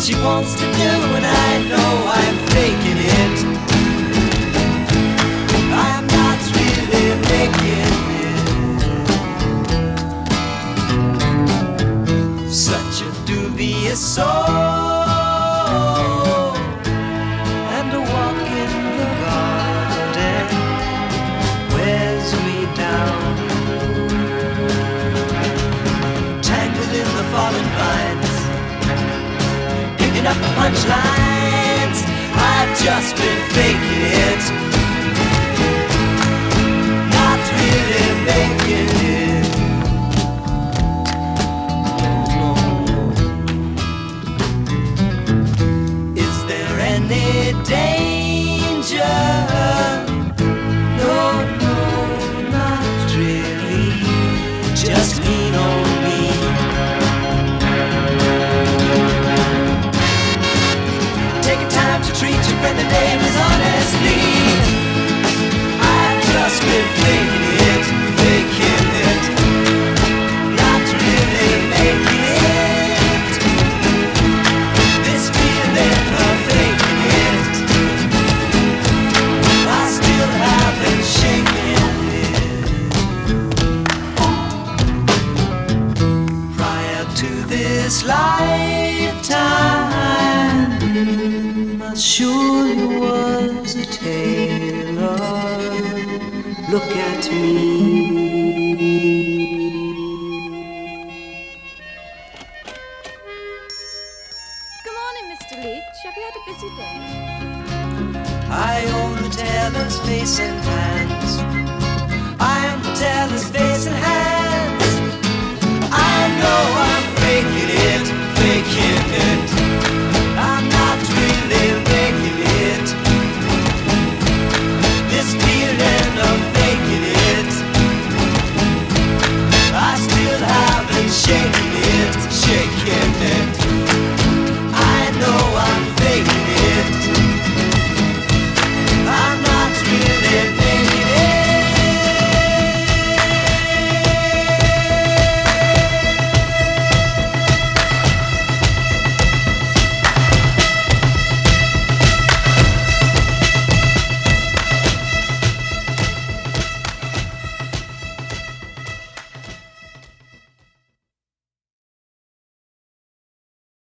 she wants to do, and I know I'm faking it. I'm not really making it. Such a dubious soul, and a walk in the garden wears me down. Tangled in the fallen vines, picking up the punchlines. I've just been faking it, not really making it. No. Is there any danger? No, no, not really. Just lean on me. Take a time to treat your friendly neighbors honestly. I've just been faking it, faking it, not really making it. This feeling of faking it, I still haven't shaken it. Prior to this lifetime, I surely was a tailor. Look at me. Good morning, Mr. Leach. Have you had a busy day? I own the tailor's face and hands. I am the tailor's face and hands. I know I'm faking it, faking it.